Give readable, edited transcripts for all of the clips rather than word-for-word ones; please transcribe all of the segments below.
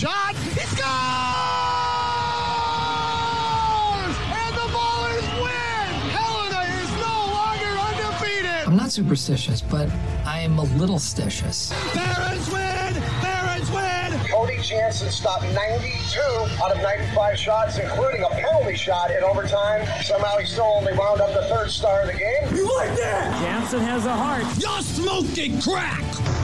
shot. He scores! And the Ballers win! Helena is no longer undefeated! I'm not superstitious, but I am a little stitious. Barons win! Barons win! Cody Jansen stopped 92 out of 95 shots, including a penalty shot in overtime. Somehow he still only wound up the third star of the game. You like that? Jansen has a heart. You're smoking crack!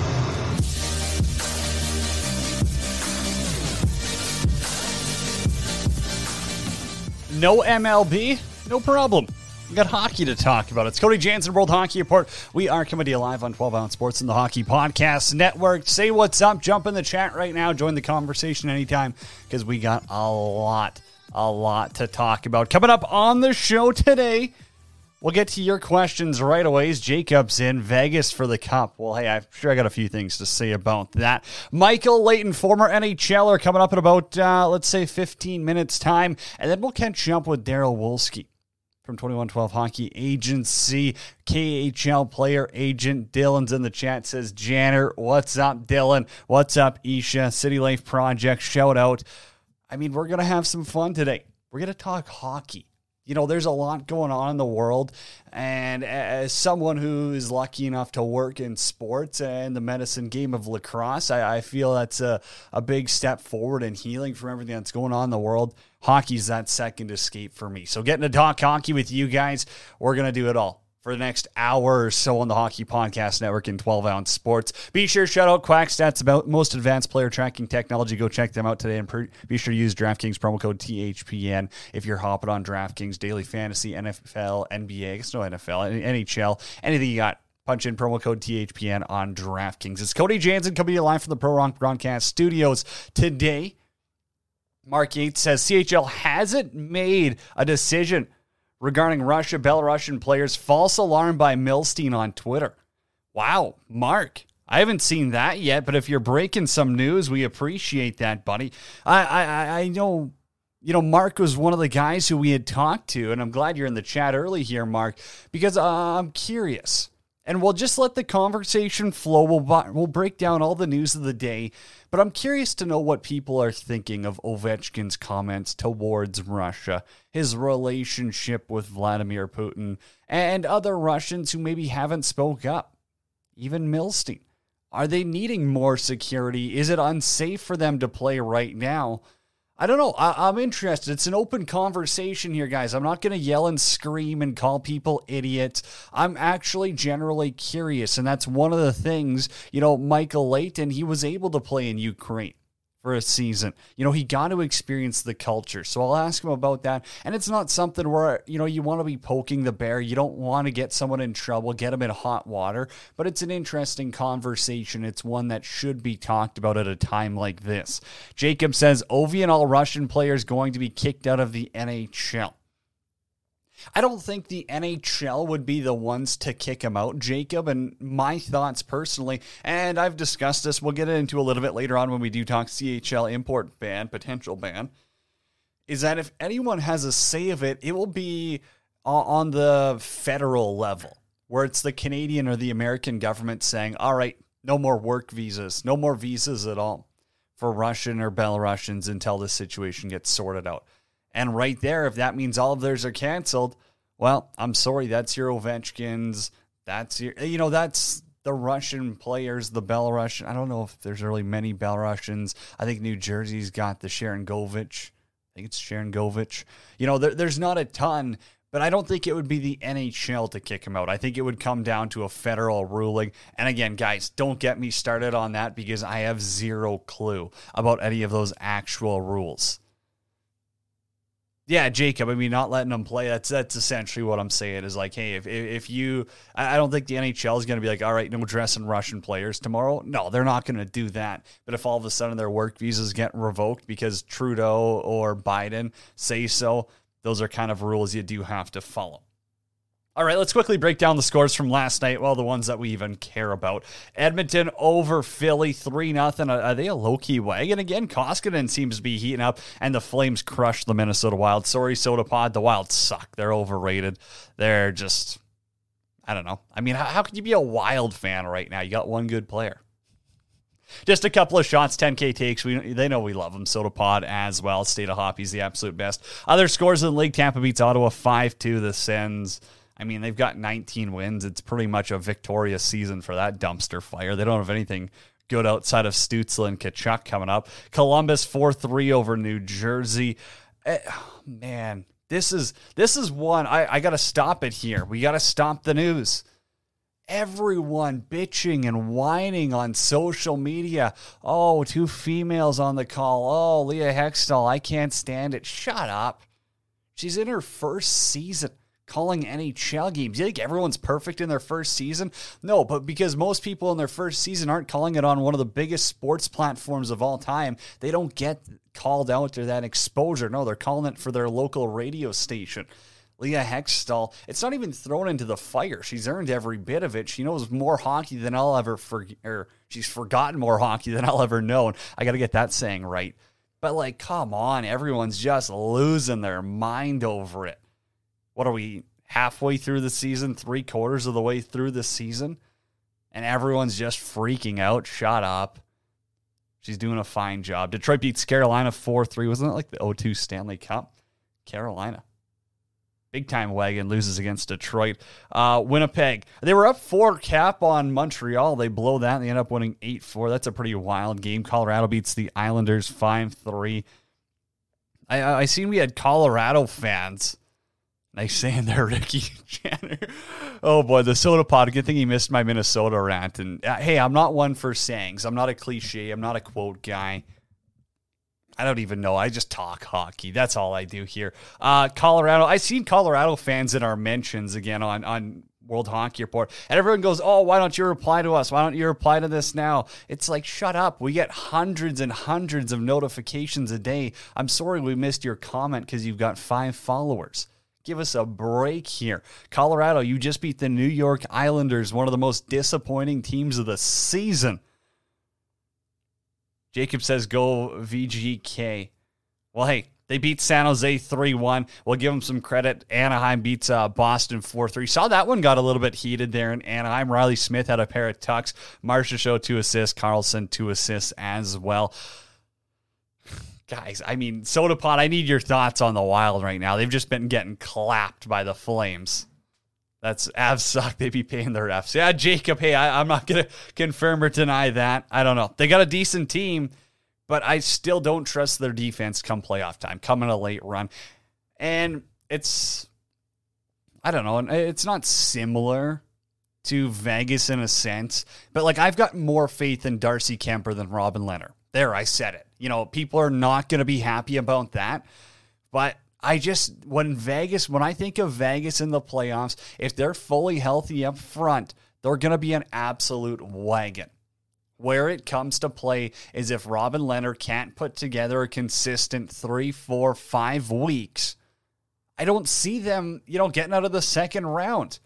No MLB? No problem. We got hockey to talk about. It's Cody Jansen, World Hockey Report. We are coming to you live on 12 Ounce Sports and the Hockey Podcast Network. Say what's up. Jump in the chat right now. Join the conversation anytime because we got a lot to talk about. Coming up on the show today, we'll get to your questions right away. Jacob's in Vegas for the Cup. Well, hey, I'm sure I got a few things to say about that. Michael Leighton, former NHLer, coming up in about, let's say, 15 minutes' time. And then we'll catch up with Daryl Wolski from 2112 Hockey Agency, KHL player agent. Dylan's in the chat, says, Janner, what's up, Dylan? What's up, Isha? City Life Project, shout out. I mean, we're going to have some fun today. We're going to talk hockey. You know, there's a lot going on in the world, and as someone who is lucky enough to work in sports and the medicine game of lacrosse, I feel that's a big step forward in healing from everything that's going on in the world. Hockey's that second escape for me. So getting to talk hockey with you guys, we're going to do it all for the next hour or so on the Hockey Podcast Network in 12 Ounce Sports. Be sure to shout out Quack Stats, about most advanced player tracking technology. Go check them out today, and be sure to use DraftKings promo code THPN if you're hopping on DraftKings Daily Fantasy, NFL, NBA, I guess no NFL, NHL, anything you got. Punch in promo code THPN on DraftKings. It's Cody Jansen coming to you live from the Pro Rock Broadcast Studios today. Mark Yates says CHL hasn't made a decision regarding Russia, Belarusian players. False alarm by Milstein on Twitter. Wow, Mark, I haven't seen that yet, but if you're breaking some news, we appreciate that, buddy. I know, Mark was one of the guys who we had talked to, and I'm glad you're in the chat early here, Mark, because I'm curious. And we'll just let the conversation flow. We'll break down all the news of the day. But I'm curious to know what people are thinking of Ovechkin's comments towards Russia, his relationship with Vladimir Putin, and other Russians who maybe haven't spoke up. Even Milstein. Are they needing more security? Is it unsafe for them to play right now? I don't know. I'm interested. It's an open conversation here, guys. I'm not going to yell and scream and call people idiots. I'm actually generally curious, and that's one of the things, Michael Leighton, he was able to play in Ukraine for a season. He got to experience the culture. So I'll ask him about that. And it's not something where, you want to be poking the bear. You don't want to get someone in trouble, get them in hot water. But it's an interesting conversation. It's one that should be talked about at a time like this. Jacob says, Ovi and all Russian players going to be kicked out of the NHL. I don't think the NHL would be the ones to kick him out, Jacob, and my thoughts personally, and I've discussed this, we'll get into a little bit later on when we do talk CHL import ban, potential ban, is that if anyone has a say of it, it will be on the federal level, where it's the Canadian or the American government saying, all right, no more work visas, no more visas at all for Russian or Belarusians until this situation gets sorted out. And right there, if that means all of theirs are canceled, well, I'm sorry, that's your Ovechkins. That's your, that's the Russian players, the Belarusian. I don't know if there's really many Belarusians. I think New Jersey's got the Sharon Govich. I think it's Sharon Govich. There's not a ton, but I don't think it would be the NHL to kick him out. I think it would come down to a federal ruling. And again, guys, don't get me started on that because I have zero clue about any of those actual rules. Yeah, Jacob, not letting them play, that's essentially what I'm saying is like, hey, if you, I don't think the NHL is going to be like, all right, no dressing Russian players tomorrow. No, they're not going to do that. But if all of a sudden their work visas get revoked because Trudeau or Biden say so, those are kind of rules you do have to follow. All right, let's quickly break down the scores from last night. Well, the ones that we even care about. Edmonton over Philly, 3-0. Are they a low-key wagon again? Koskinen seems to be heating up, and the Flames crushed the Minnesota Wild. Sorry, Soda Pod, the Wild suck. They're overrated. They're just, I don't know. How could you be a Wild fan right now? You got one good player. Just a couple of shots, 10K takes. They know we love them. Soda Pod as well. State of Hoppy's the absolute best. Other scores in the league, Tampa beats Ottawa 5-2. The Sens, I mean, they've got 19 wins. It's pretty much a victorious season for that dumpster fire. They don't have anything good outside of Stützle and Tkachuk coming up. Columbus 4-3 over New Jersey. Man, this is one. I got to stop it here. We got to stop the news. Everyone bitching and whining on social media. Oh, 2 females on the call. Oh, Leah Hextall, I can't stand it. Shut up. She's in her first season calling NHL games. You think everyone's perfect in their first season? No, but because most people in their first season aren't calling it on one of the biggest sports platforms of all time, they don't get called out to that exposure. No, they're calling it for their local radio station. Leah Hextall, it's not even thrown into the fire. She's earned every bit of it. She knows more hockey than I'll ever she's forgotten more hockey than I'll ever know. And I got to get that saying right. But, like, come on, everyone's just losing their mind over it. What are we, halfway through the season, 3/4 of the way through the season? And everyone's just freaking out. Shut up. She's doing a fine job. Detroit beats Carolina 4-3. Wasn't it like the 0-2 Stanley Cup? Carolina. Big-time wagon loses against Detroit. Winnipeg, they were up 4-cap on Montreal. They blow that, and they end up winning 8-4. That's a pretty wild game. Colorado beats the Islanders 5-3. I seen we had Colorado fans. Nice saying there, Ricky Jenner. Oh, boy, the Soda Pod. Good thing he missed my Minnesota rant. And, hey, I'm not one for sayings. I'm not a cliche. I'm not a quote guy. I don't even know. I just talk hockey. That's all I do here. Colorado. I seen Colorado fans in our mentions again on World Hockey Report. And everyone goes, oh, why don't you reply to us? Why don't you reply to this now? It's like, shut up. We get hundreds and hundreds of notifications a day. I'm sorry we missed your comment because you've got 5 followers. Give us a break here. Colorado, you just beat the New York Islanders, one of the most disappointing teams of the season. Jacob says, go VGK. Well, hey, they beat San Jose 3-1. We'll give them some credit. Anaheim beats Boston 4-3. Saw that one got a little bit heated there in Anaheim. Riley Smith had a pair of tucks. Marcia Show 2 assists. Carlson 2 assists as well. Guys, I mean, Soda Pod, I need your thoughts on the Wild right now. They've just been getting clapped by the Flames. That's Avs suck. They be paying their refs. Yeah, Jacob, hey, I'm not going to confirm or deny that. I don't know. They got a decent team, but I still don't trust their defense come playoff time, come in a late run. And it's, I don't know, it's not similar to Vegas in a sense, but like I've got more faith in Darcy Kemper than Robin Lehner. There, I said it. You know, people are not going to be happy about that, but when I think of Vegas in the playoffs, if they're fully healthy up front, they're going to be an absolute wagon. Where it comes to play is if Robin Lehner can't put together a consistent 3, 4, 5 weeks, I don't see them, getting out of the second round.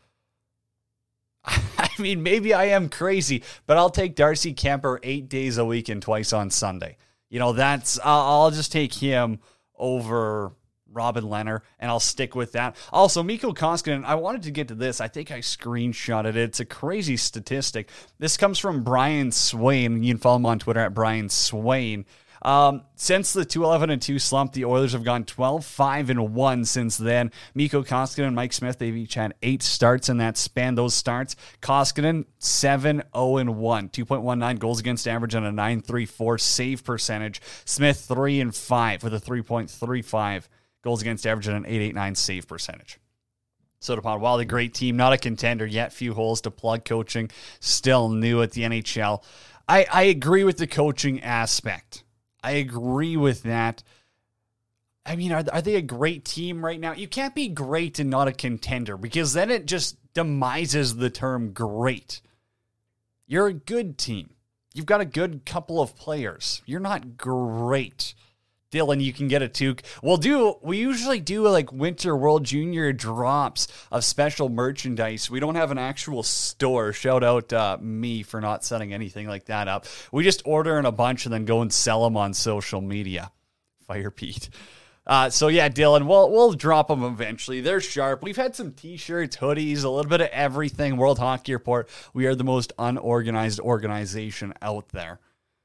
I mean, maybe I am crazy, but I'll take Darcy Kemper 8 days a week and twice on Sunday. I'll just take him over Robin Lehner, and I'll stick with that. Also, Mikko Koskinen, I wanted to get to this. I think I screenshotted it. It's a crazy statistic. This comes from Brian Swain. You can follow him on Twitter at Brian Swain. Since the 2-11-2 slump, the Oilers have gone 12-5-1 since then. Mikko Koskinen and Mike Smith, they've each had 8 starts in that span. Those starts, Koskinen 7-0-1, 2.19 goals against average on a 9.34 save percentage. Smith 3-5 with a 3.35 goals against average on an 8.89 save percentage. Soda Pod, while a great team, not a contender yet, few holes to plug. Coaching still new at the NHL. I agree with the coaching aspect. I agree with that. I mean, are they a great team right now? You can't be great and not a contender because then it just demises the term great. You're a good team. You've got a good couple of players. You're not great. Dylan, you can get a toque. We usually do like Winter World Junior drops of special merchandise. We don't have an actual store. Shout out me for not setting anything like that up. We just order in a bunch and then go and sell them on social media. Fire Pete. So yeah, Dylan, we'll drop them eventually. They're sharp. We've had some t-shirts, hoodies, a little bit of everything. World Hockey Report. We are the most unorganized organization out there.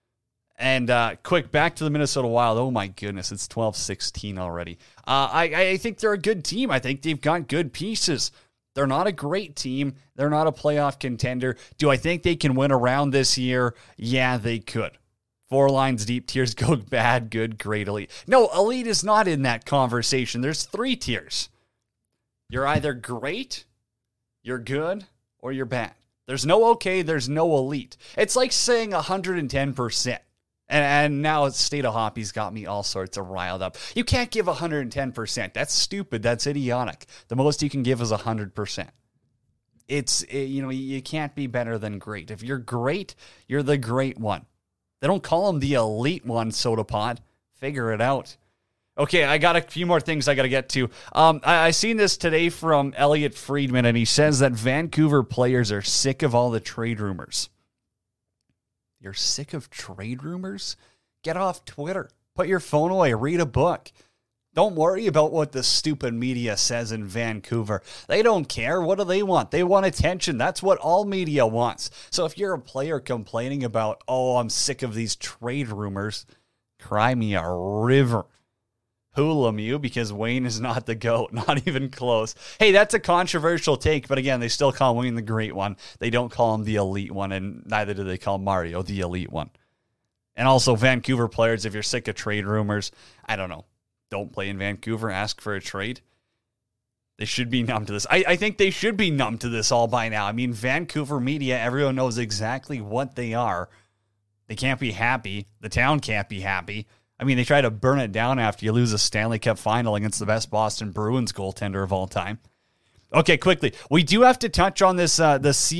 And quick, back to the Minnesota Wild. Oh, my goodness. It's 12-16 already. I think they're a good team. I think they've got good pieces. They're not a great team. They're not a playoff contender. Do I think they can win a round this year? Yeah, they could. 4 lines deep, tiers go bad, good, great, elite. No, elite is not in that conversation. There's 3 tiers. You're either great, you're good, or you're bad. There's no okay, there's no elite. It's like saying 110%. And now State of Hoppy's got me all sorts of riled up. You can't give 110%. That's stupid. That's idiotic. The most you can give is 100%. You can't be better than great. If you're great, you're the great one. They don't call him the elite one, Soda Pod. Figure it out. Okay, I got a few more things I got to get to. I seen this today from Elliot Friedman, and he says that Vancouver players are sick of all the trade rumors. You're sick of trade rumors? Get off Twitter. Put your phone away. Read a book. Don't worry about what the stupid media says in Vancouver. They don't care. What do they want? They want attention. That's what all media wants. So if you're a player complaining about, oh, I'm sick of these trade rumors, cry me a river. Hula you because Wayne is not the GOAT. Not even close. Hey, that's a controversial take, but again, they still call Wayne the great one. They don't call him the elite one, and neither do they call Mario the elite one. And also, Vancouver players, if you're sick of trade rumors, I don't know. Don't play in Vancouver. Ask for a trade. They should be numb to this. I think they should be numb to this all by now. I mean, Vancouver media, everyone knows exactly what they are. They can't be happy. The town can't be happy. I mean, they try to burn it down after you lose a Stanley Cup final against the best Boston Bruins goaltender of all time. Okay, quickly. We do have to touch on this, the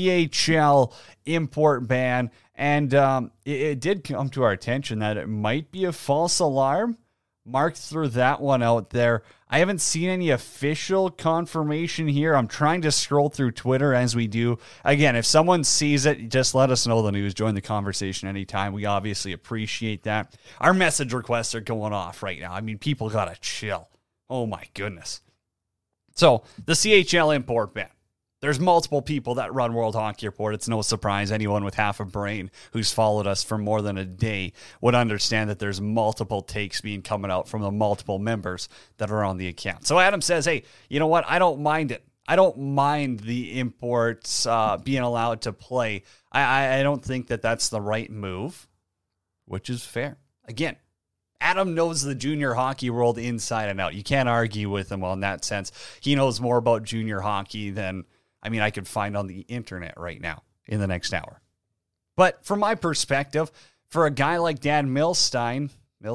CHL import ban, and it did come to our attention that it might be a false alarm. Mark threw that one out there. I haven't seen any official confirmation here. I'm trying to scroll through Twitter as we do. Again, if someone sees it, just let us know the news. Join the conversation anytime. We obviously appreciate that. Our message requests are going off right now. I mean, people got to chill. Oh, my goodness. So, the CHL import ban. There's multiple people that run World Hockey Report. It's no surprise anyone with half a brain who's followed us for more than a day would understand that there's multiple takes being coming out from the multiple members that are on the account. So Adam says, hey, you know what? I don't mind it. I don't mind the imports being allowed to play. I don't think that that's the right move, which is fair. Again, Adam knows the junior hockey world inside and out. You can't argue with him on that sense. He knows more about junior hockey than I could find on the internet right now in the next hour. But from my perspective, for a guy like Dan Milstein,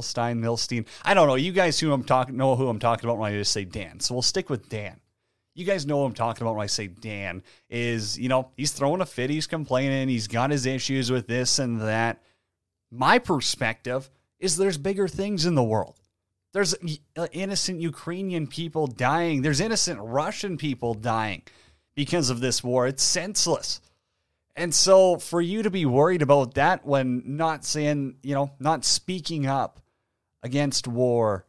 I don't know. You guys know who I'm talking about when I just say Dan. So we'll stick with Dan. You guys know what I'm talking about when I say Dan is, he's throwing a fit. He's complaining. He's got his issues with this and that. My perspective is there's bigger things in the world. There's innocent Ukrainian people dying. There's innocent Russian people dying because of this war. It's senseless. And so for you to be worried about that when not saying, not speaking up against war,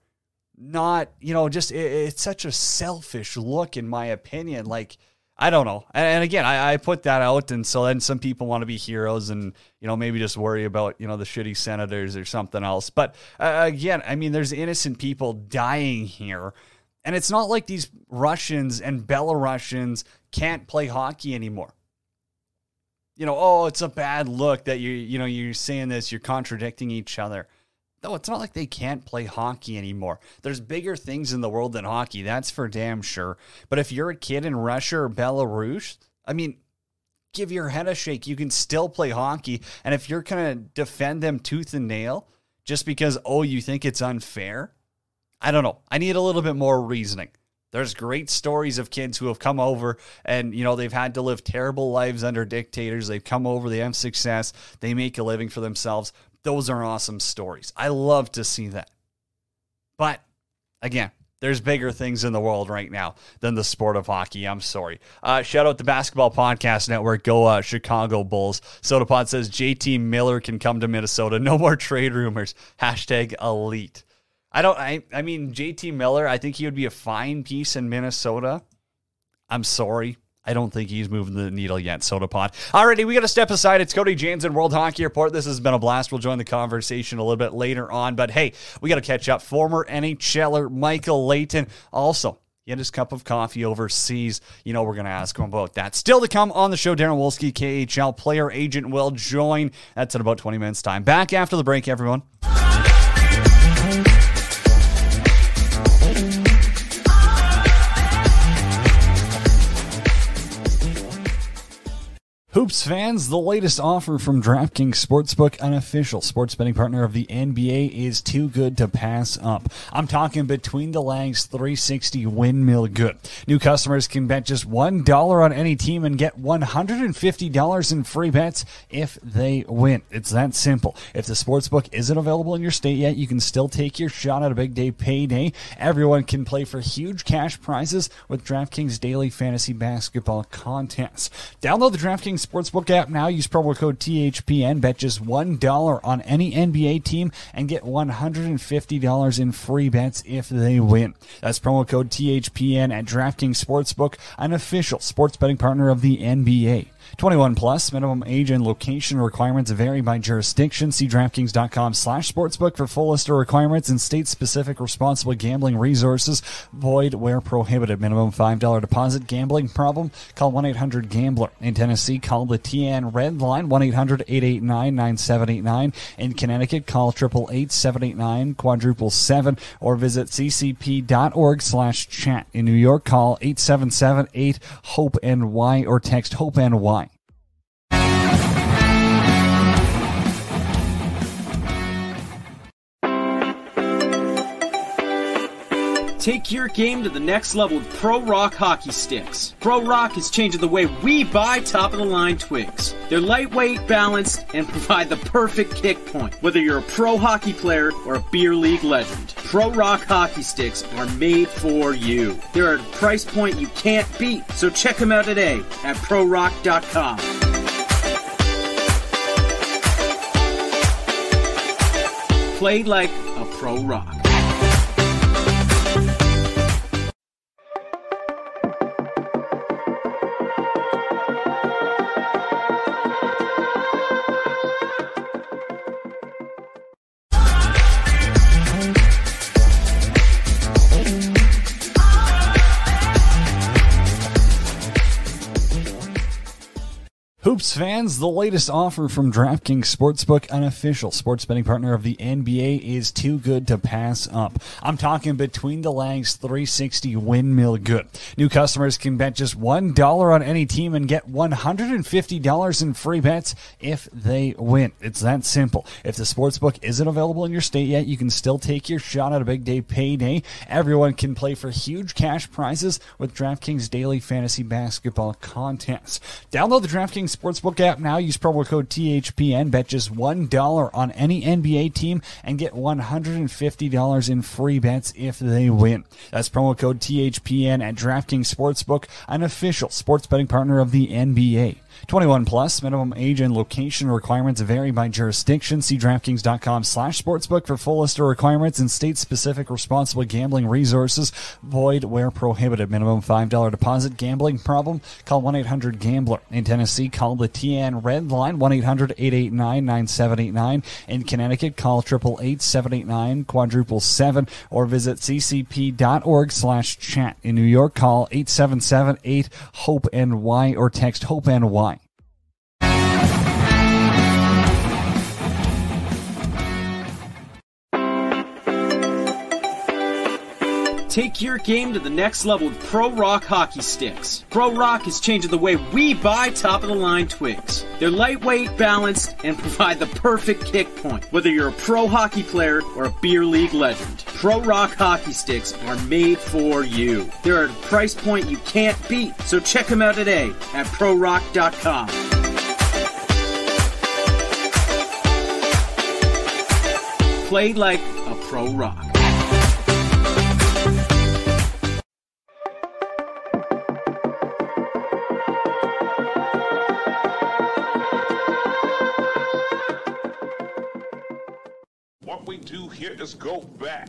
it's such a selfish look in my opinion. Like, I don't know. And again, I put that out. And so then some people want to be heroes and, maybe just worry about, the shitty senators or something else. But again, there's innocent people dying here. And it's not like these Russians and Belarusians can't play hockey anymore. It's a bad look that you're saying this, you're contradicting each other. No, it's not like they can't play hockey anymore. There's bigger things in the world than hockey, that's for damn sure. But if you're a kid in Russia or Belarus, give your head a shake. You can still play hockey. And if you're going to defend them tooth and nail just because, you think it's unfair, I don't know. I need a little bit more reasoning. There's great stories of kids who have come over and, they've had to live terrible lives under dictators. They've come over, they have success, they make a living for themselves. Those are awesome stories. I love to see that. But, again, there's bigger things in the world right now than the sport of hockey. I'm sorry. Shout out to Basketball Podcast Network. Go Chicago Bulls. SodaPod says JT Miller can come to Minnesota. No more trade rumors. #elite. JT Miller, I think he would be a fine piece in Minnesota. I'm sorry. I don't think he's moving the needle yet, Soda Pod. Alrighty, we got to step aside. It's Cody Jansen, World Hockey Report. This has been a blast. We'll join the conversation a little bit later on. But hey, we got to catch up. Former NHLer Michael Layton also, he had his cup of coffee overseas. You know, we're going to ask him about that. Still to come on the show, Darren Wolski, KHL player agent, will join. That's in about 20 minutes' time. Back after the break, everyone. Hoops fans, the latest offer from DraftKings Sportsbook, an official sports betting partner of the NBA, is too good to pass up. I'm talking Between the Lags 360 Windmill Good. New customers can bet just $1 on any team and get $150 in free bets if they win. It's that simple. If the sportsbook isn't available in your state yet, you can still take your shot at a big day payday. Everyone can play for huge cash prizes with DraftKings daily fantasy basketball contests. Download the DraftKings Sportsbook app now. Use promo code THPN. Bet just $1 on any NBA team and get $150 in free bets if they win. That's promo code THPN at DraftKings Sportsbook, an official sports betting partner of the NBA. 21 plus, minimum age and location requirements vary by jurisdiction. See DraftKings.com/sportsbook for full list of requirements and state-specific responsible gambling resources. Void where prohibited. Minimum $5 deposit. Gambling problem? Call 1-800-GAMBLER. In Tennessee, call the TN Red Line, 1-800-889-9789. In Connecticut, call 888-789-777 or visit ccp.org/chat. In New York, call 877-8-HOPE-NY or text HOPE-NY. Take your game to the next level with Pro Rock hockey sticks. Pro Rock is changing the way we buy top-of-the-line twigs. They're lightweight, balanced, and provide the perfect kick point, whether you're a pro hockey player or a beer league legend. Pro Rock hockey sticks are made for you. They're at a price point you can't beat, so check them out today at ProRock.com. Play like a Pro Rock. Hoops fans, the latest offer from DraftKings Sportsbook, an official sports betting partner of the NBA, is too good to pass up. I'm talking Between the Lags 360 Windmill Good. New customers can bet just $1 on any team and get $150 in free bets if they win. It's that simple. If the sportsbook isn't available in your state yet, you can still take your shot at a big day payday. Everyone can play for huge cash prizes with DraftKings daily fantasy basketball contests. Download the DraftKings Sportsbook app now. Use promo code THPN. Bet just $1 on any NBA team and get $150 in free bets if they win. That's promo code THPN at DraftKings Sportsbook, an official sports betting partner of the NBA. 21 plus, minimum age and location requirements vary by jurisdiction. See DraftKings.com/sportsbook for full list of requirements and state-specific responsible gambling resources. Void where prohibited. Minimum $5 deposit. Gambling problem? Call 1-800-GAMBLER. In Tennessee, call the TN Red Line, 1-800-889-9789. In Connecticut, call 888-789-777 or visit ccp.org/chat. In New York, call 877-8-HOPE-NY or text HOPE-NY. Take your game to the next level with Pro Rock hockey sticks. Pro Rock is changing the way we buy top-of-the-line twigs. They're lightweight, balanced, and provide the perfect kick point, whether you're a pro hockey player or a beer league legend. Pro Rock hockey sticks are made for you. They're at a price point you can't beat, so check them out today at ProRock.com. Play like a Pro Rock. What we do here is go back.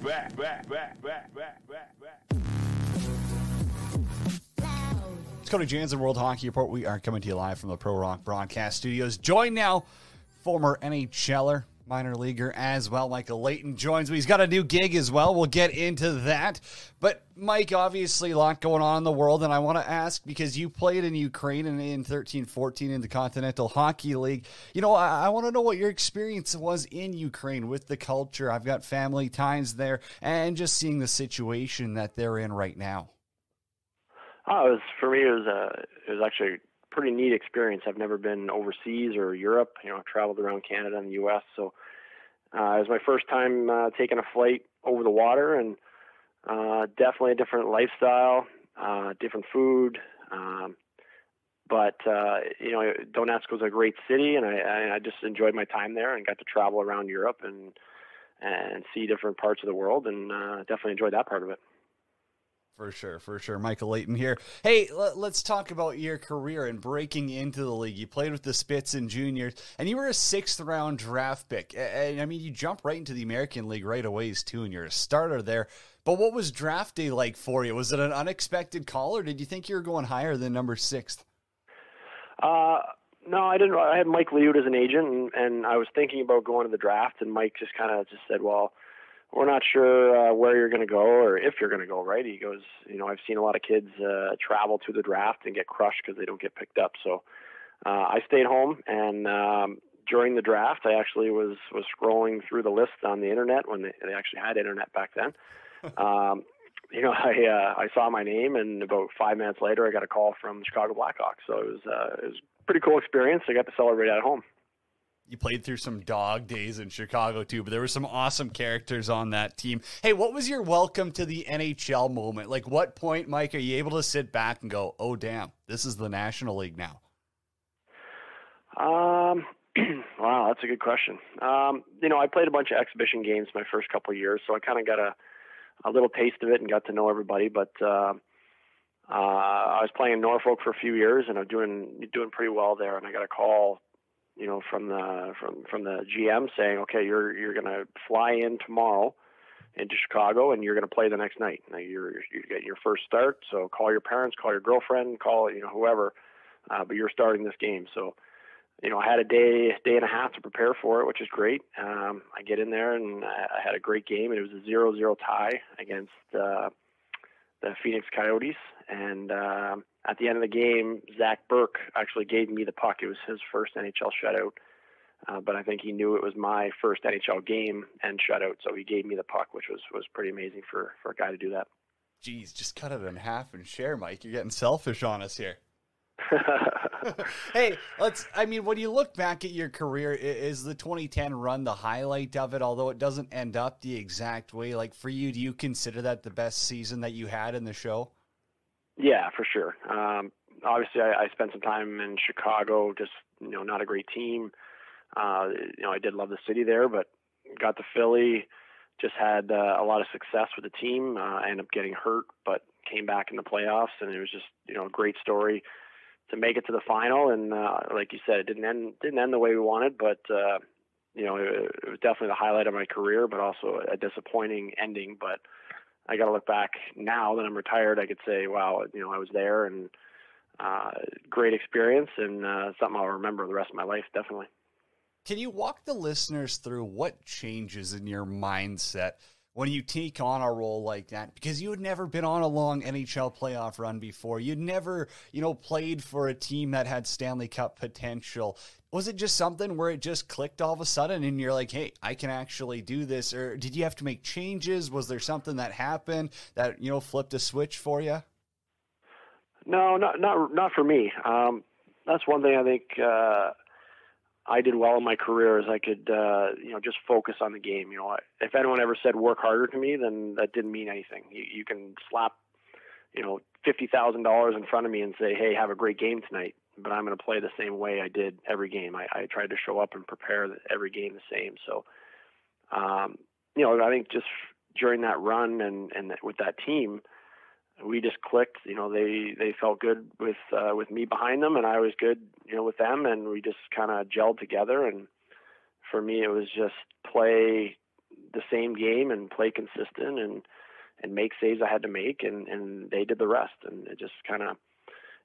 Cody Jansen, World Hockey Report. We are coming to you live from the Pro Rock Broadcast Studios. Joined now, former NHLer, minor leaguer as well. Michael Leighton joins me. He's got a new gig as well. We'll get into that. But Mike, obviously a lot going on in the world, and I want to ask, because you played in Ukraine and in 13-14 in the Continental Hockey League. You know, I want to know what your experience was in Ukraine with the culture. I've got family ties there, and just seeing the situation that they're in right now. For me, it was actually a pretty neat experience. I've never been overseas or Europe. You know, I've traveled around Canada and the U.S., so it was my first time taking a flight over the water, and definitely a different lifestyle, different food. But you know, Donetsk was a great city, and I just enjoyed my time there and got to travel around Europe and see different parts of the world, and definitely enjoyed that part of it. For sure. Michael Leighton here. Hey, let's talk about your career and breaking into the league. You played with the Spits in juniors, and you were a 6th-round draft pick. And I mean, you jump right into the American League right away, too, and you're a starter there. But what was draft day like for you? Was it an unexpected call, or did you think you were going higher than number 6th? No, I didn't. I had Mike Liut as an agent, and I was thinking about going to the draft, and Mike just kind of said, well, we're not sure where you're going to go or if you're going to go, right? He goes, you know, I've seen a lot of kids travel to the draft and get crushed because they don't get picked up. So I stayed home, and during the draft, I actually was scrolling through the list on the internet when they actually had internet back then. You know, I saw my name, and about 5 minutes later, I got a call from the Chicago Blackhawks. So it was a pretty cool experience. I got to celebrate at home. You played through some dog days in Chicago, too, but there were some awesome characters on that team. Hey, what was your welcome to the NHL moment? Like, what point, Mike, are you able to sit back and go, oh, damn, this is the National League now? Wow, that's a good question. You know, I played a bunch of exhibition games my first couple of years, so I kind of got a little taste of it and got to know everybody. But I was playing in Norfolk for a few years, and I'm doing pretty well there, and I got a call, you know, from the GM saying, okay, you're going to fly in tomorrow into Chicago, and you're going to play the next night. Now you're getting your first start, so call your parents, call your girlfriend, call, you know, whoever, but you're starting this game. So, you know, I had a day and a half to prepare for it, which is great. I get in there, and I had a great game, and it was a 0-0 tie against the Phoenix Coyotes, and at the end of the game, Zach Burke actually gave me the puck. It was his first NHL shutout, but I think he knew it was my first NHL game and shutout, so he gave me the puck, which was pretty amazing for a guy to do that. Geez, just cut it in half and share, Mike. You're getting selfish on us here. Hey, when you look back at your career, is the 2010 run the highlight of it, although it doesn't end up the exact way? Like, for you, do you consider that the best season that you had in the show? Yeah, for sure. Obviously, I spent some time in Chicago, just, you know, not a great team. You know, I did love the city there, but got to Philly, just had a lot of success with the team. I ended up getting hurt, but came back in the playoffs, and it was just, you know, a great story to make it to the final. And like you said, it didn't end the way we wanted, but you know, it was definitely the highlight of my career, but also a disappointing ending. But I got to look back now that I'm retired. I could say, wow, you know, I was there, and great experience, and something I'll remember the rest of my life, definitely. Can you walk the listeners through what changes in your mindset when you take on a role like that? Because you had never been on a long NHL playoff run before. You'd never, you know, played for a team that had Stanley Cup potential. Was it just something where it just clicked all of a sudden and you're like, hey, I can actually do this? Or did you have to make changes? Was there something that happened that, you know, flipped a switch for you? No, not for me. That's one thing I think I did well in my career is I could, you know, just focus on the game. You know, if anyone ever said work harder to me, then that didn't mean anything. You can slap, you know, $50,000 in front of me and say, hey, have a great game tonight, but I'm going to play the same way I did every game. I tried to show up and prepare every game the same. So, you know, I think just during that run and with that team, we just clicked. You know, they felt good with me behind them, and I was good, you know, with them, and we just kind of gelled together. And for me, it was just play the same game and play consistent and make saves I had to make, and they did the rest. And it just kind of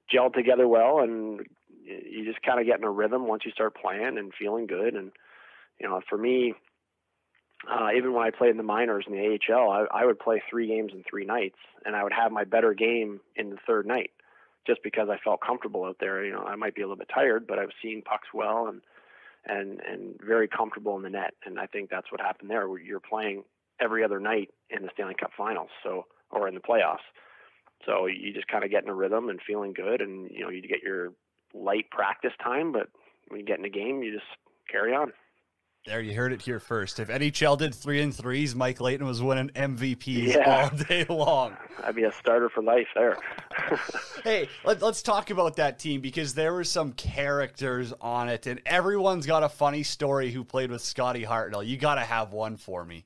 gelled together well, and you just kind of get in a rhythm once you start playing and feeling good. And, for me, even when I played in the minors in the AHL, I would play 3 games in 3 nights, and I would have my better game in the third night just because I felt comfortable out there. I might be a little bit tired, but I was seeing pucks well and very comfortable in the net. And I think that's what happened there, where you're playing every other night in the Stanley Cup Finals, or in the playoffs. So you just kind of get in a rhythm and feeling good, and you get your light practice time, but when you get in a game, you just carry on. There, you heard it here first. If NHL did 3 and 3s, Mike Layton was winning MVPs all day long. I'd be a starter for life there. Hey, let's talk about that team, because there were some characters on it, and everyone's got a funny story who played with Scotty Hartnell. You got to have one for me.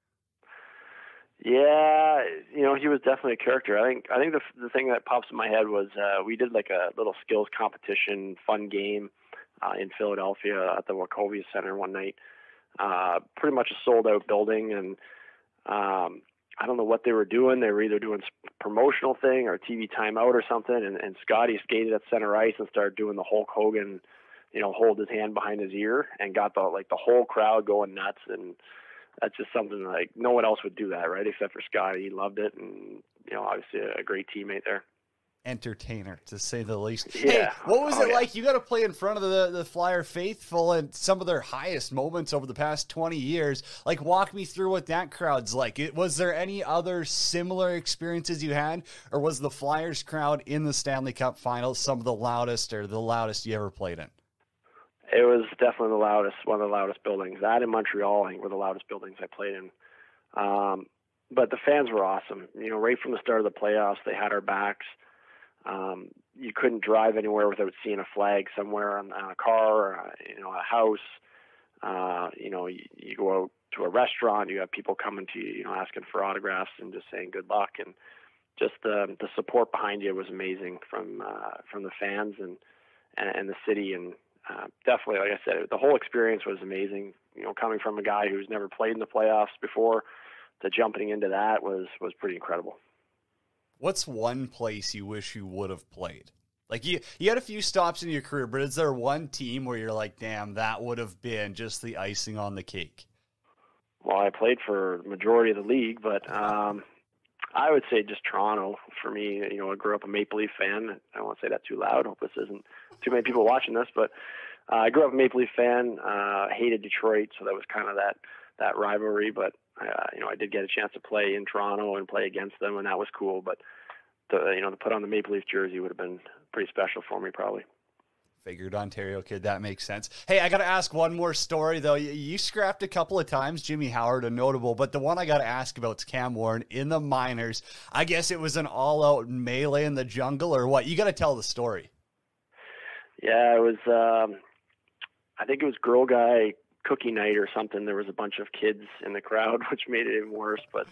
Yeah, he was definitely a character. I think the thing that pops in my head was we did like a little skills competition, fun game in Philadelphia at the Wachovia Center one night. Pretty much a sold-out building, and I don't know what they were doing. They were either doing promotional thing or TV timeout or something, and Scotty skated at center ice and started doing the Hulk Hogan, hold his hand behind his ear, and got the whole crowd going nuts. And that's just something like no one else would do that, right? Except for Scotty. He loved it, and obviously a great teammate there. Entertainer, to say the least. Yeah. Hey, what was it like? You got to play in front of the Flyer faithful and some of their highest moments over the past 20 years. Like, walk me through what that crowd's like. Was there any other similar experiences you had, or was the Flyers crowd in the Stanley Cup Finals some of the loudest you ever played in? It was definitely one of the loudest buildings. That in Montreal, I think, were the loudest buildings I played in. But the fans were awesome. Right from the start of the playoffs, they had our backs. You couldn't drive anywhere without seeing a flag somewhere on a car or a house. You go out to a restaurant, you have people coming to you, asking for autographs and just saying good luck. And just the support behind you was amazing from the fans and the city. And definitely, like I said, the whole experience was amazing. Coming from a guy who's never played in the playoffs before to jumping into that was pretty incredible. What's one place you wish you would have played? Like, you had a few stops in your career, but is there one team where you're like, damn, that would have been just the icing on the cake? Well, I played for the majority of the league, but I would say just Toronto for me. I grew up a Maple Leaf fan. I don't want to say that too loud. I hope this isn't too many people watching this, but I grew up a Maple Leaf fan, hated Detroit, so that was kind of that rivalry, but I did get a chance to play in Toronto and play against them, and that was cool. But to put on the Maple Leaf jersey would have been pretty special for me, probably. Figured Ontario kid, that makes sense. Hey, I got to ask one more story, though. You scrapped a couple of times, Jimmy Howard, a notable, but the one I got to ask about is Cam Warren in the minors. I guess it was an all-out melee in the jungle, or what? You got to tell the story. Yeah, it was, I think it was Girl Guy cookie night or something. There was a bunch of kids in the crowd, which made it even worse. But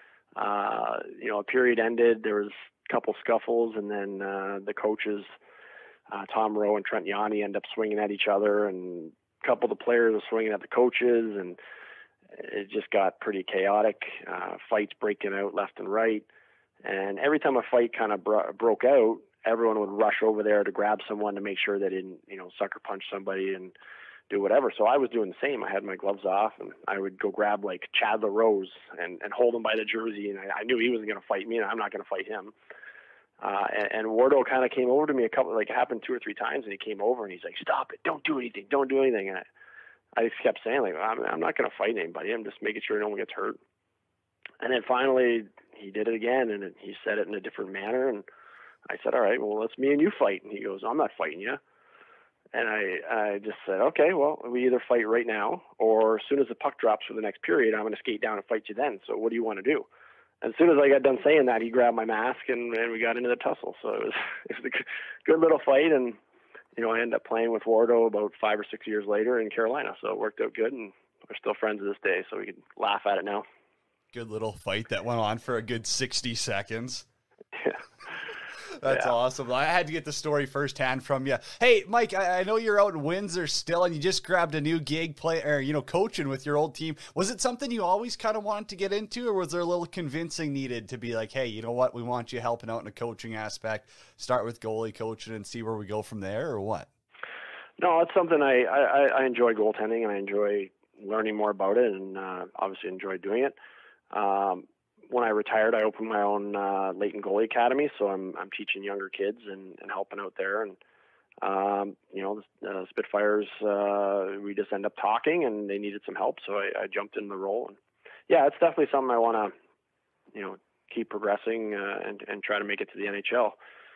a period ended. There was a couple scuffles, and then the coaches, Tom Rowe and Trent Yanni, end up swinging at each other, and a couple of the players were swinging at the coaches, and it just got pretty chaotic. Fights breaking out left and right, and every time a fight kind of broke out, everyone would rush over there to grab someone to make sure they didn't, sucker punch somebody and do whatever. So I was doing the same. I had my gloves off, and I would go grab like Chad LaRose and hold him by the jersey. And I knew he wasn't going to fight me, and I'm not going to fight him. And Wardo kind of came over to me it happened 2 or 3 times, and he came over and he's like, "Stop it. Don't do anything. Don't do anything." And I just kept saying, like, I'm not going to fight anybody. I'm just making sure no one gets hurt. And then finally he did it again, and he said it in a different manner. And I said, "All right, well, let's me and you fight." And he goes, "I'm not fighting you." And I just said, "Okay, well, we either fight right now, or as soon as the puck drops for the next period, I'm going to skate down and fight you then. So what do you want to do?" And as soon as I got done saying that, he grabbed my mask, and we got into the tussle. So it was a good little fight. And, I ended up playing with Wardo about 5 or 6 years later in Carolina. So it worked out good, and we're still friends to this day, so we can laugh at it now. Good little fight that went on for a good 60 seconds. Yeah. That's awesome. I had to get the story firsthand from you. Hey, Mike, I know you're out in Windsor still, and you just grabbed a new gig coaching with your old team. Was it something you always kind of wanted to get into, or was there a little convincing needed to be like, hey, you know what, we want you helping out in a coaching aspect, start with goalie coaching and see where we go from there, or what? No, it's something I enjoy goaltending, and I enjoy learning more about it, and obviously enjoy doing it. When I retired, I opened my own Leighton Goalie Academy, so I'm teaching younger kids and helping out there. And the Spitfires, we just end up talking, and they needed some help, so I jumped in the role. And yeah, it's definitely something I want to keep progressing and try to make it to the NHL.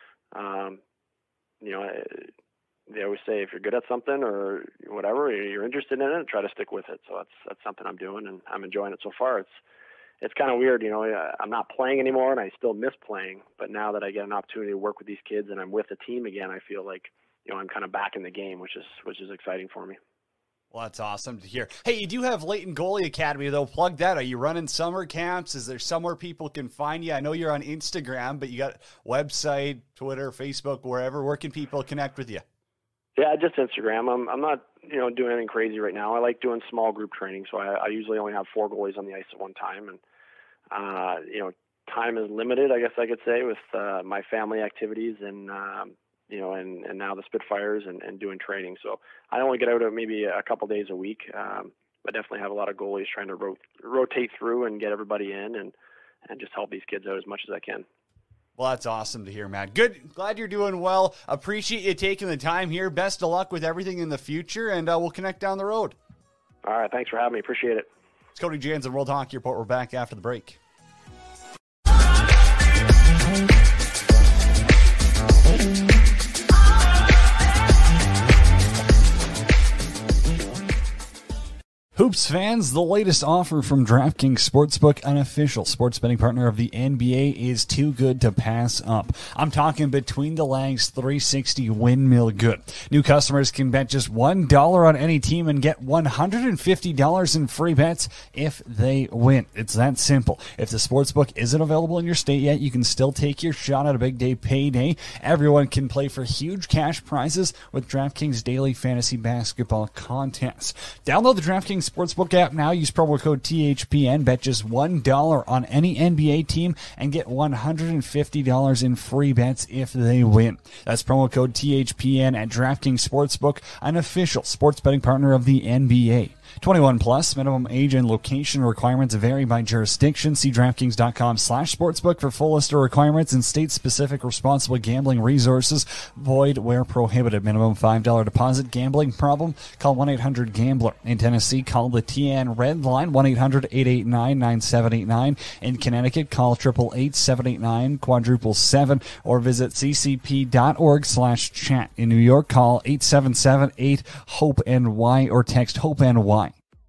They always say if you're good at something or whatever, you're interested in it, try to stick with it. So that's something I'm doing, and I'm enjoying it so far. It's kind of weird, I'm not playing anymore, and I still miss playing. But now that I get an opportunity to work with these kids and I'm with the team again, I feel like I'm kind of back in the game, which is exciting for me. Well, that's awesome to hear. Hey, you do have Leighton Goalie Academy, though. Plug that. Are you running summer camps? Is there somewhere people can find you? I know you're on Instagram, but you got website, Twitter, Facebook, wherever. Where can people connect with you? Yeah, just Instagram. I'm not, doing anything crazy right now. I like doing small group training, so I usually only have 4 goalies on the ice at one time, and time is limited, I guess I could say, with my family activities and and now the Spitfires and doing training. So I only get out maybe a couple days a week. But definitely have a lot of goalies trying to rotate through and get everybody in and just help these kids out as much as I can. Well, that's awesome to hear, Matt. Good. Glad you're doing well. Appreciate you taking the time here. Best of luck with everything in the future, and we'll connect down the road. All right. Thanks for having me. Appreciate it. It's Cody Jansen, World Hockey Report. We're back after the break. Hoops fans, the latest offer from DraftKings Sportsbook, an official sports betting partner of the NBA, is too good to pass up. I'm talking Between the Lags 360 Windmill Good. New customers can bet just $1 on any team and get $150 in free bets if they win. It's that simple. If the sportsbook isn't available in your state yet, you can still take your shot at a big day payday. Everyone can play for huge cash prizes with DraftKings Daily Fantasy Basketball Contests. Download the DraftKings Sportsbook app now. Use promo code THPN. Bet just $1 on any NBA team and get $150 in free bets if they win. That's promo code THPN at DraftKings Sportsbook, an official sports betting partner of the NBA. 21 plus, minimum age and location requirements vary by jurisdiction. See DraftKings.com/sportsbook for full list of requirements and state-specific responsible gambling resources. Void where prohibited. Minimum $5 deposit. Gambling problem? Call 1-800-GAMBLER. In Tennessee, call the TN Red Line, 1-800-889-9789. In Connecticut, call 888-789-777 or visit ccp.org/chat. In New York, call 877-8-HOPE-NY or text HOPE-NY.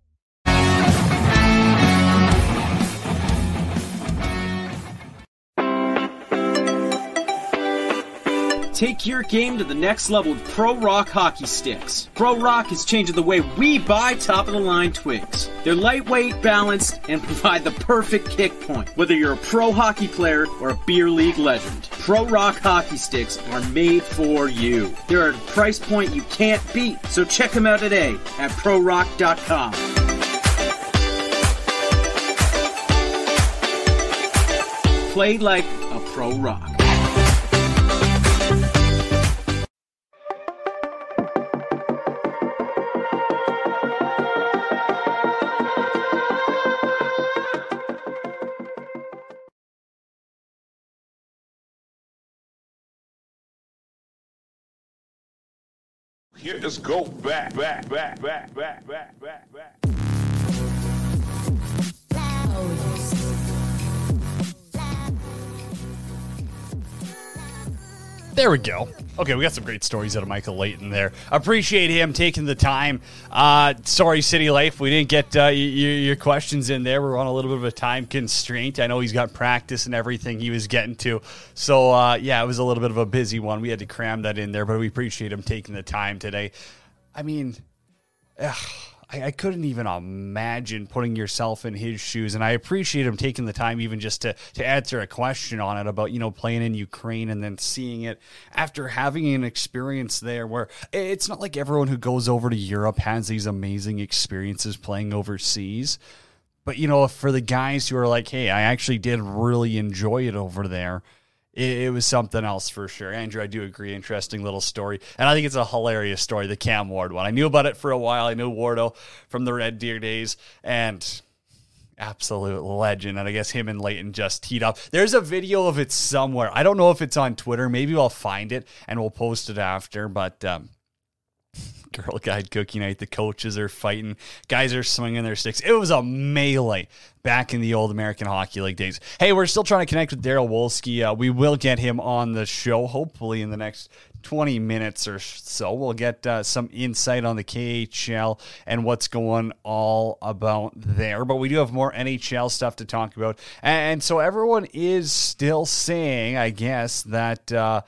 Take your game to the next level with Pro Rock hockey sticks. Pro Rock is changing the way we buy top-of-the-line twigs. They're lightweight, balanced, and provide the perfect kick point, whether you're a pro hockey player or a beer league legend. Pro Rock hockey sticks are made for you. They're at a price point you can't beat, so check them out today at ProRock.com. Play like a Pro Rock. Here, let's go back. There we go. Okay, we got some great stories out of Michael Leighton there. Appreciate him taking the time. Sorry, City Life, we didn't get your questions in there. We're on a little bit of a time constraint. I know he's got practice and everything he was getting to. So, it was a little bit of a busy one. We had to cram that in there, but we appreciate him taking the time today. I mean, I couldn't even imagine putting yourself in his shoes. And I appreciate him taking the time even just to answer a question on it about, playing in Ukraine and then seeing it after having an experience there where it's not like everyone who goes over to Europe has these amazing experiences playing overseas. But, for the guys who are like, hey, I actually did really enjoy it over there, it was something else for sure. Andrew, I do agree. Interesting little story. And I think it's a hilarious story, the Cam Ward one. I knew about it for a while. I knew Wardo from the Red Deer days, and absolute legend. And I guess him and Leighton just teed up. There's a video of it somewhere. I don't know if it's on Twitter. Maybe I'll find it and we'll post it after. But Girl Guide Cookie Night, the coaches are fighting. Guys are swinging their sticks. It was a melee back in the old American Hockey League days. Hey, we're still trying to connect with Daryl Wolski. We will get him on the show, hopefully in the next 20 minutes or so. We'll get some insight on the KHL and what's going all about there. But we do have more NHL stuff to talk about. And so everyone is still saying, I guess, that the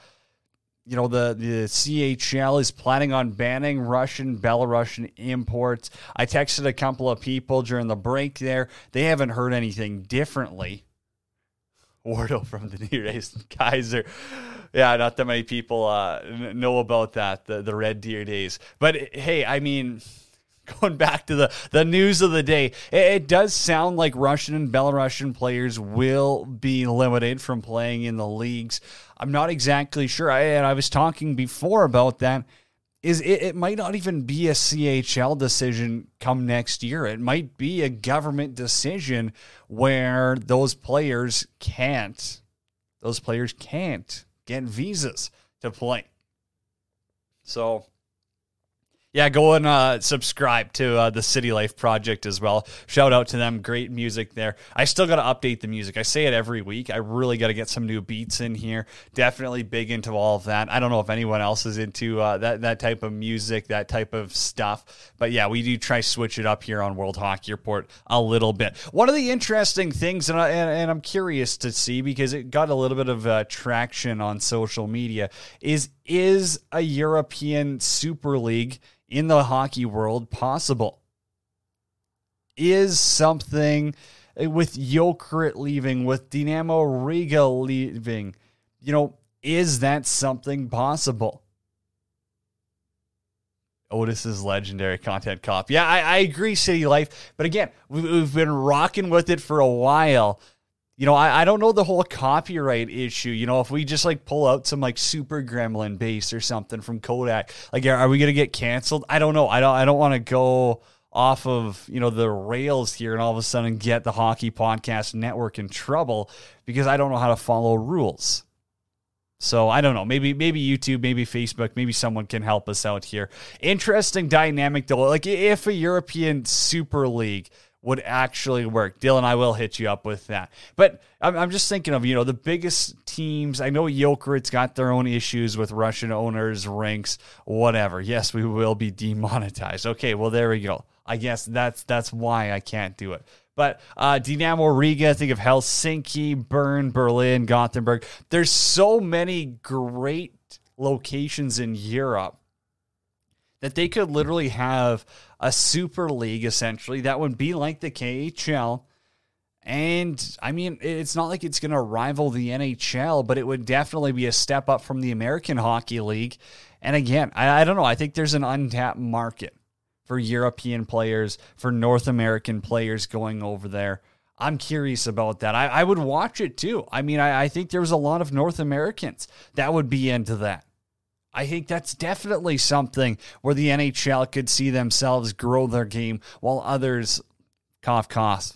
CHL is planning on banning Russian, Belarusian imports. I texted a couple of people during the break there. They haven't heard anything differently. Wardo from the New Days Kaiser. Yeah, not that many people know about that, the Red Deer days. But, hey, I mean, going back to the news of the day, it does sound like Russian and Belarusian players will be limited from playing in the leagues. I'm not exactly sure. I was talking before about that. It might not even be a CHL decision come next year. It might be a government decision where those players can't get visas to play. So, yeah, go and subscribe to the City Life Project as well. Shout out to them. Great music there. I still got to update the music. I say it every week. I really got to get some new beats in here. Definitely big into all of that. I don't know if anyone else is into that type of music, that type of stuff. But yeah, we do try switch it up here on World Hockey Report a little bit. One of the interesting things, and I'm curious to see because it got a little bit of traction on social media, is a European Super League in the hockey world possible? Is something with Jokerit leaving, with Dynamo Riga leaving, is that something possible? Otis's legendary content cop. Yeah, I agree, City Life. But again, we've been rocking with it for a while. I don't know the whole copyright issue. If we just pull out some Super Gremlin bass or something from Kodak, are we going to get canceled? I don't know. I don't want to go off of, the rails here and all of a sudden get the Hockey Podcast Network in trouble because I don't know how to follow rules. So I don't know. Maybe YouTube, maybe Facebook, maybe someone can help us out here. Interesting dynamic though. If a European Super League would actually work. Dylan, I will hit you up with that. But I'm just thinking of, the biggest teams. I know Jokerit's got their own issues with Russian owners, ranks, whatever. Yes, we will be demonetized. Okay, well, there we go. I guess that's why I can't do it. But Dynamo Riga, think of Helsinki, Bern, Berlin, Gothenburg. There's so many great locations in Europe that they could literally have a super league, essentially, that would be like the KHL. And, I mean, it's not like it's going to rival the NHL, but it would definitely be a step up from the American Hockey League. And again, I don't know. I think there's an untapped market for European players, for North American players going over there. I'm curious about that. I would watch it, too. I mean, I think there's a lot of North Americans that would be into that. I think that's definitely something where the NHL could see themselves grow their game while others cough, the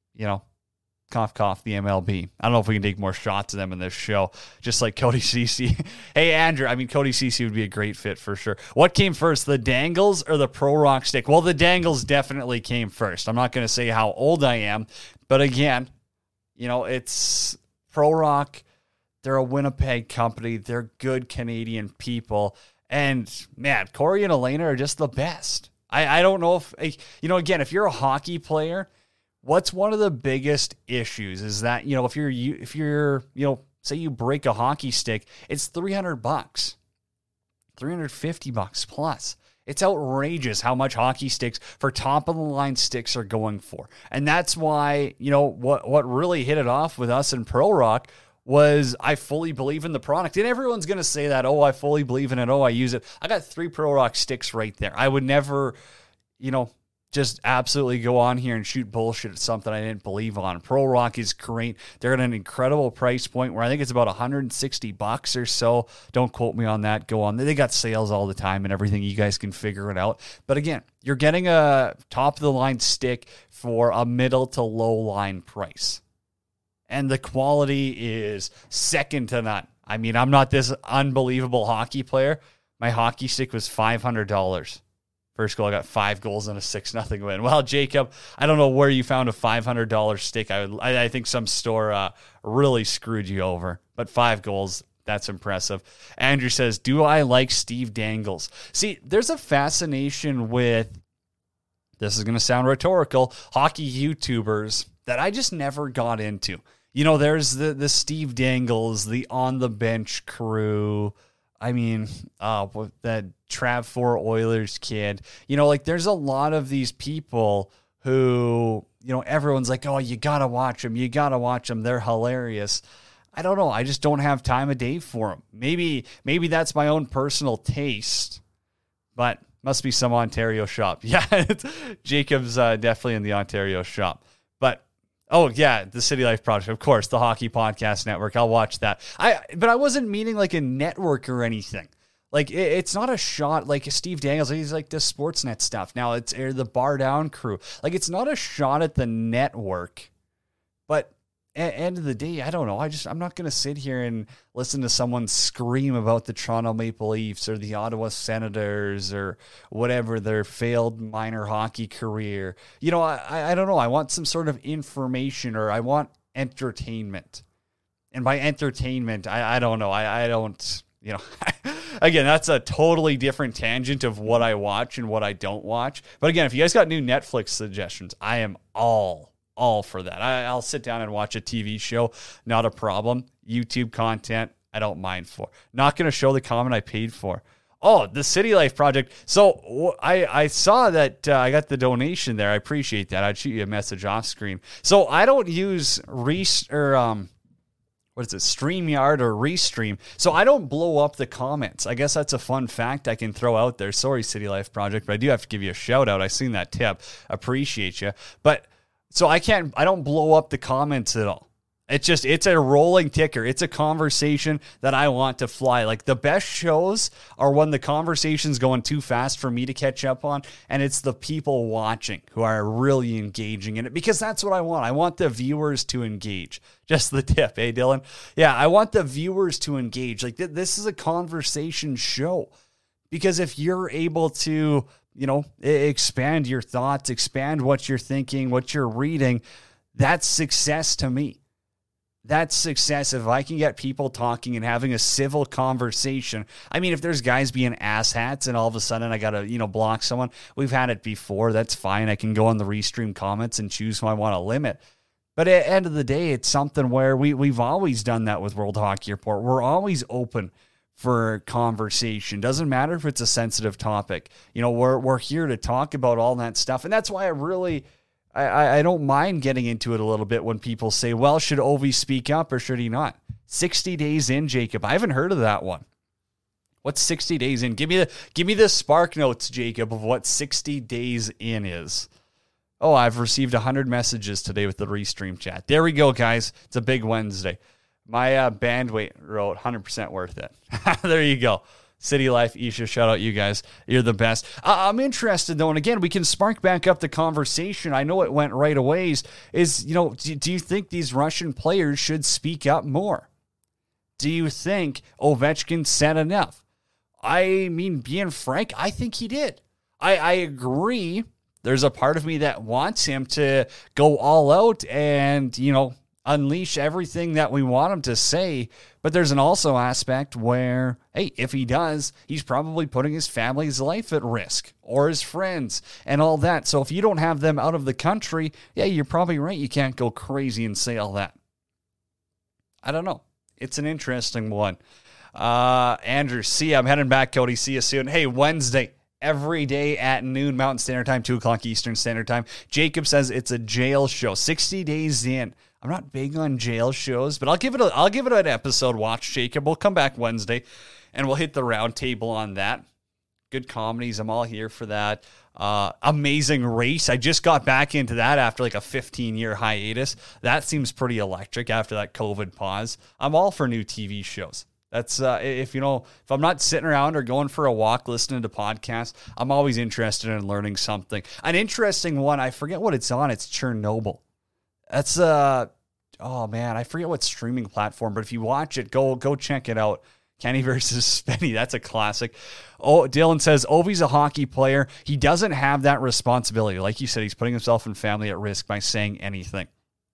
MLB. I don't know if we can take more shots of them in this show, just like Cody Ceci. Hey, Andrew, Cody Ceci would be a great fit for sure. What came first, the dangles or the Pro Rock stick? Well, the dangles definitely came first. I'm not going to say how old I am, but again, it's Pro Rock. They're a Winnipeg company. They're good Canadian people. And, man, Corey and Elena are just the best. I don't know if, again, if you're a hockey player, what's one of the biggest issues is that, if you're say you break a hockey stick, it's $300, $350 plus. It's outrageous how much hockey sticks for top-of-the-line sticks are going for. And that's why, what really hit it off with us in Pro Rock was I fully believe in the product. And everyone's going to say that, I fully believe in it, I use it. I got 3 Pro Rock sticks right there. I would never, just absolutely go on here and shoot bullshit at something I didn't believe on. Pro Rock is great. They're at an incredible price point where I think it's about $160 or so. Don't quote me on that. Go on. They got sales all the time and everything. You guys can figure it out. But again, you're getting a top-of-the-line stick for a middle to low-line price. And the quality is second to none. I mean, I'm not this unbelievable hockey player. My hockey stick was $500. First goal, I got 5 goals and a 6-0 win. Well, Jacob, I don't know where you found a $500 stick. I think some store really screwed you over. But 5 goals, that's impressive. Andrew says, do I like Steve Dangles? See, there's a fascination with, this is going to sound rhetorical, hockey YouTubers that I just never got into. There's the Steve Dangles, the On the Bench crew. I mean, that Trav 4 Oilers kid. There's a lot of these people who, everyone's like, oh, you got to watch them. You got to watch them. They're hilarious. I don't know. I just don't have time of day for them. Maybe that's my own personal taste, but must be some Ontario shop. Yeah, Jacob's definitely in the Ontario shop. But oh, yeah, the City Life Project, of course, the Hockey Podcast Network. I'll watch that. But I wasn't meaning like a network or anything. Like, it's not a shot like Steve Dangles. He's like the Sportsnet stuff. Now, it's the Bar Down crew. Like, it's not a shot at the network. But at the end of the day, I don't know. I'm not going to sit here and listen to someone scream about the Toronto Maple Leafs or the Ottawa Senators or whatever, their failed minor hockey career. I don't know. I want some sort of information, or I want entertainment. And by entertainment, I don't know. I don't, again, that's a totally different tangent of what I watch and what I don't watch. But again, if you guys got new Netflix suggestions, I am all for that. I'll sit down and watch a TV show. Not a problem. YouTube content, I don't mind for. Not going to show the comment I paid for. Oh, the City Life Project. So I saw that I got the donation there. I appreciate that. I'd shoot you a message off screen. So I don't use StreamYard or Restream. So I don't blow up the comments. I guess that's a fun fact I can throw out there. Sorry, City Life Project, but I do have to give you a shout out. I seen that tip. Appreciate you. But so I don't blow up the comments at all. It's a rolling ticker. It's a conversation that I want to fly. Like, the best shows are when the conversation's going too fast for me to catch up on, and it's the people watching who are really engaging in it, because that's what I want. I want the viewers to engage. Just the tip, eh, Dylan? Yeah, I want the viewers to engage. Like, this is a conversation show, because if you're able to, expand your thoughts, expand what you're thinking, what you're reading, that's success to me. That's success if I can get people talking and having a civil conversation. I mean, if there's guys being asshats and all of a sudden I got to, block someone, we've had it before. That's fine. I can go on the Restream comments and choose who I want to limit. But at the end of the day, it's something where we've always done that with World Hockey Report. We're always open for conversation. Doesn't matter if it's a sensitive topic. We're here to talk about all that stuff. And that's why I don't mind getting into it a little bit when people say, well, should Ovi speak up or should he not? 60 days in, Jacob. I haven't heard of that one. What's 60 days in? Give me the spark notes, Jacob, of what 60 days in is. Oh, I've received 100 messages today with the Restream chat. There we go, guys. It's a big Wednesday. My bandweight wrote 100% worth it. There you go. City Life, Isha, shout out you guys. You're the best. I'm interested, though, and again, we can spark back up the conversation. I know it went right away. Do you think these Russian players should speak up more? Do you think Ovechkin said enough? I mean, being frank, I think he did. I agree. There's a part of me that wants him to go all out and, unleash everything that we want him to say. But there's an also aspect where, hey, if he does, he's probably putting his family's life at risk or his friends and all that. So if you don't have them out of the country, yeah, you're probably right. You can't go crazy and say all that. I don't know. It's an interesting one. Andrew, see you. I'm heading back, Cody. See you soon. Hey, Wednesday, every day at noon Mountain Standard Time, 2 o'clock Eastern Standard Time. Jacob says it's a jail show. 60 days in. I'm not big on jail shows, but I'll give it an episode watch, Jacob. We'll come back Wednesday, and we'll hit the round table on that. Good comedies. I'm all here for that. Amazing Race. I just got back into that after like a 15-year hiatus. That seems pretty electric after that COVID pause. I'm all for new TV shows. That's if I'm not sitting around or going for a walk listening to podcasts, I'm always interested in learning something. An interesting one, I forget what it's on. It's Chernobyl. That's oh man, I forget what streaming platform, but if you watch it, go check it out. Kenny versus Spenny, that's a classic. Oh, Dylan says, Ovi's a hockey player. He doesn't have that responsibility. Like you said, he's putting himself and family at risk by saying anything.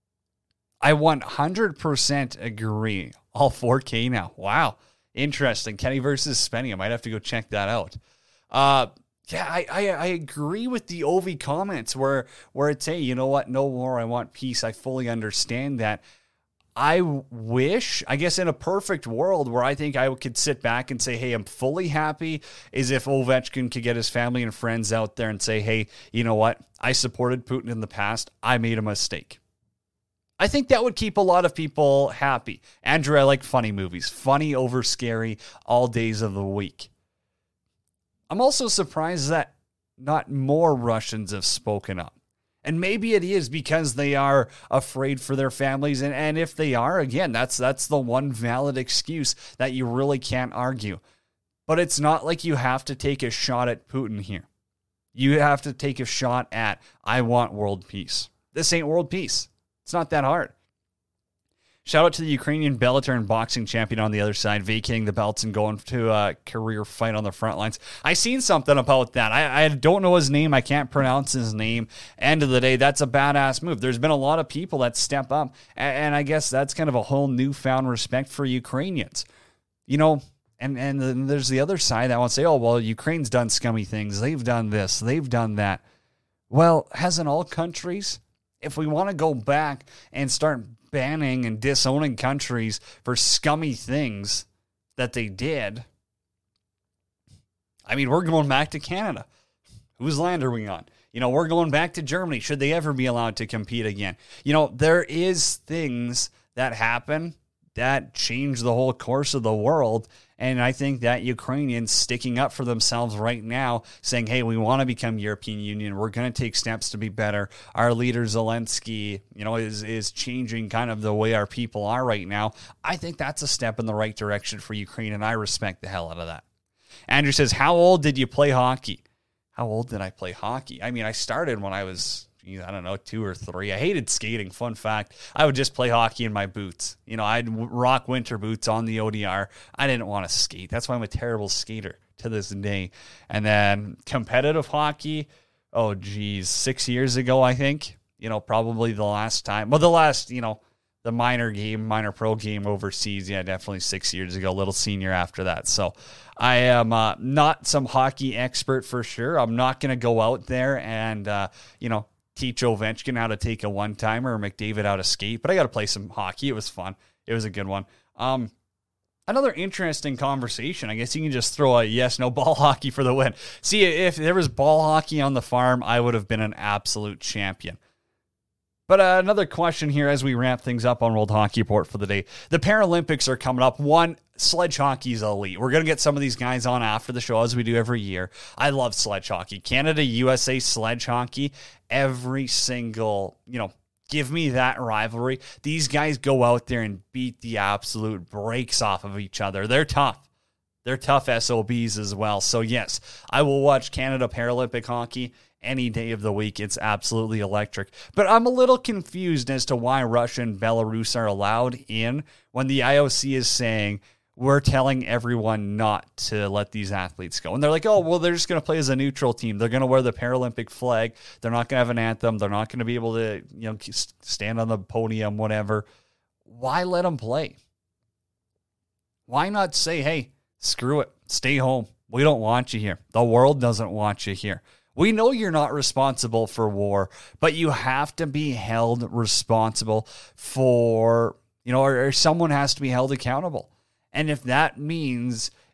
I 100% agree. All 4K now. Wow. Interesting. Kenny versus Spenny. I might have to go check that out. Yeah, I agree with the Ovi comments where it's, hey, you know what? No war. I want peace. I fully understand that. I wish, I guess in a perfect world where I think I could sit back and say, hey, I'm fully happy, is if Ovechkin could get his family and friends out there and say, hey, you know what? I supported Putin in the past. I made a mistake. I think that would keep a lot of people happy. Andrew, I like funny movies. Funny over scary all days of the week. I'm also surprised that not more Russians have spoken up. And maybe it is because they are afraid for their families. And if they are, again, that's the one valid excuse that you really can't argue. But it's not like you have to take a shot at Putin here. You have to take a shot at, I want world peace. This ain't world peace. It's not that hard. Shout out to the Ukrainian Bellator and boxing champion on the other side, vacating the belts and going to a career fight on the front lines. I seen something about that. I don't know his name. I can't pronounce his name. End of the day, that's a badass move. There's been a lot of people that step up, and I guess that's kind of a whole newfound respect for Ukrainians. You know, and then there's the other side that wants to say, oh, well, Ukraine's done scummy things. They've done this. They've done that. Well, hasn't all countries? If we want to go back and start banning and disowning countries for scummy things that they did, I mean, we're going back to Canada. Whose land are we on? You know, we're going back to Germany. Should they ever be allowed to compete again? You know, there is things that happen that change the whole course of the world. And I think that Ukrainians sticking up for themselves right now, saying, hey, we want to become European Union. We're going to take steps to be better. Our leader, Zelensky, you know, is changing kind of the way our people are right now. I think that's a step in the right direction for Ukraine, and I respect the hell out of that. Andrew says, how old did you play hockey? How old did I play hockey? I mean, I started when I was, I don't know, 2 or 3. I hated skating. Fun fact, I would just play hockey in my boots. You know, I'd rock winter boots on the ODR. I didn't want to skate. That's why I'm a terrible skater to this day. And then competitive hockey, 6 years ago, I think. You know, probably the last time. Well, the minor pro game overseas, yeah, definitely 6 years ago, little senior after that. So I am not some hockey expert for sure. I'm not going to go out there and, teach Ovechkin how to take a one-timer or McDavid how to skate, but I got to play some hockey. It was fun. It was a good one. Another interesting conversation. I guess you can just throw a yes, no ball hockey for the win. See, if there was ball hockey on the farm, I would have been an absolute champion. But another question here as we wrap things up on World Hockey Report for the day. The Paralympics are coming up. Sledge hockey is elite. We're going to get some of these guys on after the show as we do every year. I love sledge hockey. Canada, USA sledge hockey. Every single, give me that rivalry. These guys go out there and beat the absolute brakes off of each other. They're tough. They're tough SOBs as well. So yes, I will watch Canada Paralympic hockey any day of the week. It's absolutely electric. But I'm a little confused as to why Russia and Belarus are allowed in when the IOC is saying we're telling everyone not to let these athletes go. And they're like, oh, well, they're just going to play as a neutral team. They're going to wear the Paralympic flag. They're not going to have an anthem. They're not going to be able to, stand on the podium, whatever. Why let them play? Why not say, hey, screw it. Stay home. We don't want you here. The world doesn't want you here. We know you're not responsible for war, but you have to be held responsible for, or someone has to be held accountable. And if that means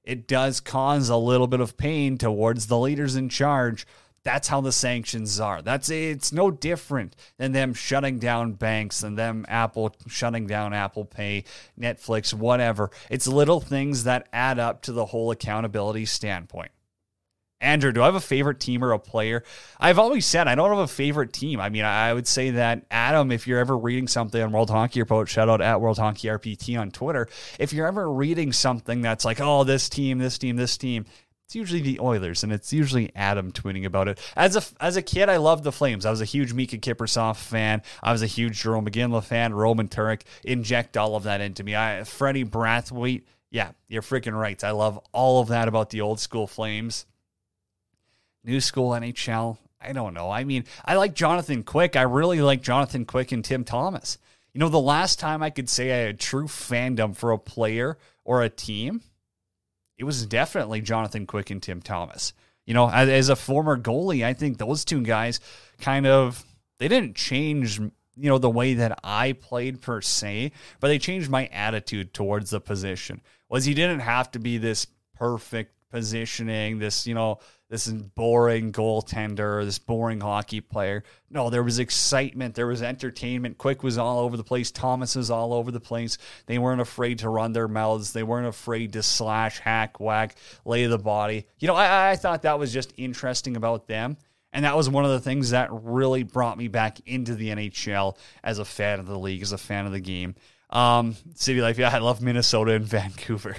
it does cause a little bit of pain towards the leaders in charge. That's how the sanctions are. It's no different than them shutting down banks and them shutting down Apple Pay, Netflix, whatever. It's little things that add up to the whole accountability standpoint. Andrew, do I have a favorite team or a player? I've always said I don't have a favorite team. I mean, I would say that, Adam, if you're ever reading something on World Hockey Report, shout out at World Hockey RPT on Twitter. If you're ever reading something that's like, oh, this team, it's usually the Oilers, and it's usually Adam tweeting about it. As a kid, I loved the Flames. I was a huge Mika Kiprusoff fan. I was a huge Jerome McGinley fan. Roman Turek. Inject all of that into me. Freddie Brathwaite. Yeah, you're freaking right. I love all of that about the old school Flames. New school NHL. I don't know. I mean, I like Jonathan Quick. I really like Jonathan Quick and Tim Thomas. You know, the last time I could say I had true fandom for a player or a team, it was definitely Jonathan Quick and Tim Thomas. You know, as a former goalie, I think those two guys they didn't change, the way that I played per se, but they changed my attitude towards the position. He didn't have to be this perfect positioning, this boring goaltender, this boring hockey player. No, there was excitement. There was entertainment. Quick was all over the place. Thomas was all over the place. They weren't afraid to run their mouths. They weren't afraid to slash, hack, whack, lay the body. I thought that was just interesting about them. And that was one of the things that really brought me back into the NHL as a fan of the league, as a fan of the game. City Life, yeah, I love Minnesota and Vancouver.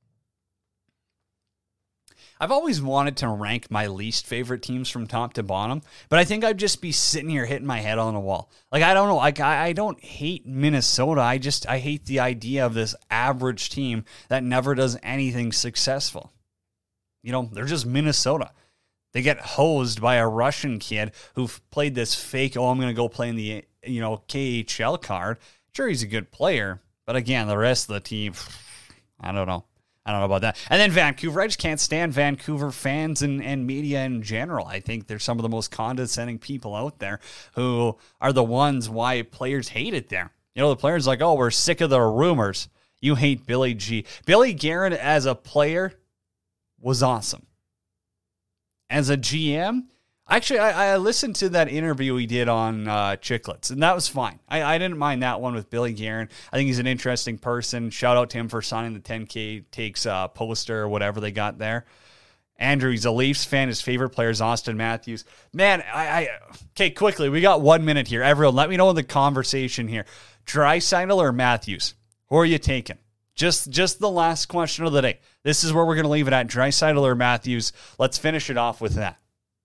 I've always wanted to rank my least favorite teams from top to bottom, but I think I'd just be sitting here hitting my head on a wall. I don't know. I don't hate Minnesota. I hate the idea of this average team that never does anything successful. They're just Minnesota. They get hosed by a Russian kid who played this fake, I'm going to go play in the, KHL card. Sure, he's a good player, but again, the rest of the team, I don't know. I don't know about that. And then Vancouver, I just can't stand Vancouver fans and media in general. I think they're some of the most condescending people out there who are the ones why players hate it there. The players like, we're sick of the rumors. You hate Billy G. Billy Guerin as a player was awesome. As a GM, actually, I listened to that interview he did on Chicklets, and that was fine. I didn't mind that one with Billy Guerin. I think he's an interesting person. Shout out to him for signing the 10K Takes poster or whatever they got there. Andrew, he's a Leafs fan. His favorite player is Austin Matthews. Man, okay, quickly, we got 1 minute here. Everyone, let me know in the conversation here. Draisaitl or Matthews? Who are you taking? Just the last question of the day. This is where we're going to leave it at. Draisaitl or Matthews? Let's finish it off with that.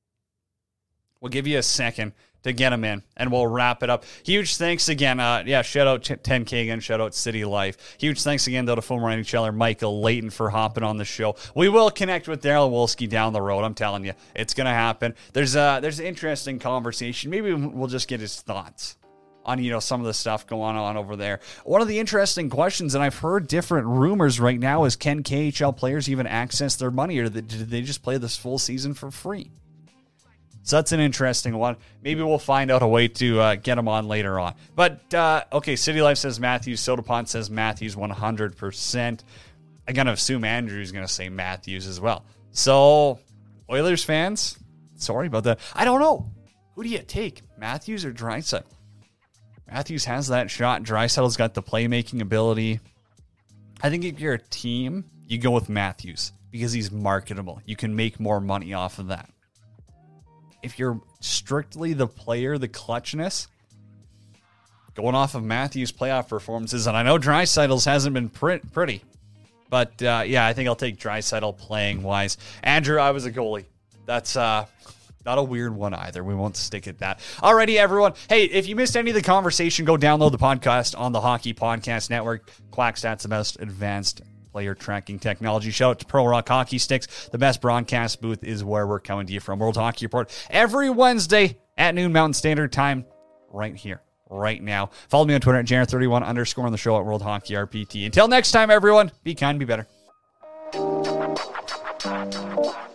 We'll give you a second to get them in, and we'll wrap it up. Huge thanks again. Shout out 10K again. Shout out City Life. Huge thanks again, though, to former NHLer Michael Layton for hopping on the show. We will connect with Daryl Wolski down the road. I'm telling you, it's going to happen. There's an interesting conversation. Maybe we'll just get his thoughts on, some of the stuff going on over there. One of the interesting questions, and I've heard different rumors right now, is can KHL players even access their money, or did they just play this full season for free? So that's an interesting one. Maybe we'll find out a way to get him on later on. But, okay, City Life says Matthews. Sodapont says Matthews 100%. I'm going to assume Andrew's going to say Matthews as well. So, Oilers fans, sorry about that. I don't know. Who do you take, Matthews or Draisaitl? Matthews has that shot. Draisaitl's got the playmaking ability. I think if you're a team, you go with Matthews because he's marketable. You can make more money off of that. If you're strictly the player, the clutchness, going off of Matthews' playoff performances, and I know Draisaitl's hasn't been pretty, but I think I'll take Draisaitl playing-wise. Andrew, I was a goalie. That's not a weird one either. We won't stick at that. Alrighty, everyone. Hey, if you missed any of the conversation, go download the podcast on the Hockey Podcast Network. QuackStats, the most advanced player tracking technology. Shout out to Pro Rock Hockey Sticks. The best broadcast booth is where we're coming to you from. World Hockey Report every Wednesday at noon Mountain Standard Time, right here, right now. Follow me on Twitter at Jared31_ on the show at World Hockey RPT. Until next time, everyone, be kind, be better.